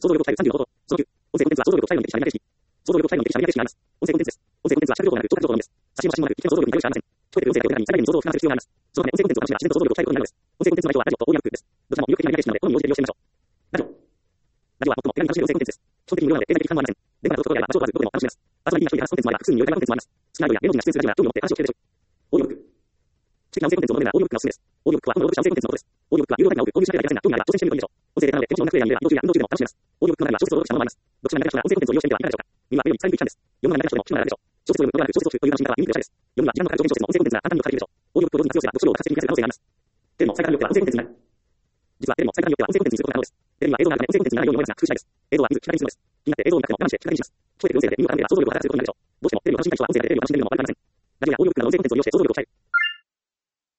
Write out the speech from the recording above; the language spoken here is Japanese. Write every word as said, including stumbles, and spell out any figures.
想像力を鍛えるさんじゅうの方法。そのきゅう、音声コンテンツは想像力を鍛えるのに適しない形式。想像力を鍛えるのに適しない形式があります。音声コンテンツです。音声コンテンツは視覚情報なく聴覚情報のみです。写真も写真もなく、聞き手の想像力に頼るしかありません。聞こえてくる音声だけを選び、最大限に想像を膨らませる必要があります。そのため、音声コンテンツを楽しめば自然と想像力を鍛えることになるのです。音声コンテンツの内容はラジオとオーディオブックです。どちらも魅力的な形式なので、好みに応じて利用してみましょう。ラジオ。ラジオは最も手軽に楽しめる音声コンテンツです。基本的に無料なので、経済的負担もありません。電波などとところであれば、場所を問わずどこでも楽しめます。パーソナリティが一人で話すコンテンツもあれば、複数人による会話コンテンツもあります。好きなアイドルや芸能人が出演するラジオなら興味を持って話を聞けるでしょう。オーディオブック。知的な音声コンテンツを求めるならオーディオブックがおすすめです。オーディオブックは本を朗読した音声コンテンツのことです。オーディオブックは有料タイプが多く、購入しなければいけませんが、興味があれば挑戦してみるといいでしょう。音声データなので、手持ちの音楽プレイヤーによれば移動中や運動中でも楽しめます。オーディオブックの中には小説を朗読したものもあります。読書が苦手な人なら音声コンテンツを利用してみてはいかがでしょうか。耳はウェブに伝えるべきチャンネルです。読むのが苦手な人でも聞くのが楽でしょう。小説を読むのではなく小説を聞くという楽しみ方は耳でおしゃれです。読むには時間のかかる長編小説も音声コンテンツが簡単に読解できるでしょう。オーディオブックを同時に活用すれば読書量を活発的に増やせる可能性があります。テレビも最短によっては音声コンテンツになる。実はテレビも最短によっては音声コンテンツにすることが可能です。テレビは映像があるため音声コンテンツにならないように思いますが、工夫しないです。映像は見ず聞き方にするのです。気になって映像を見たくても我慢して聞き方にします。聞こえてくる音声で耳を傾ければ想像力を働かせることになるでしょう。どうしてもテレビを楽しみたい人は音声だけでテレビを楽しんでみるのも悪くありません。ラジオやオーディオブックなど音声コンテンツを利用して想像力を鍛える。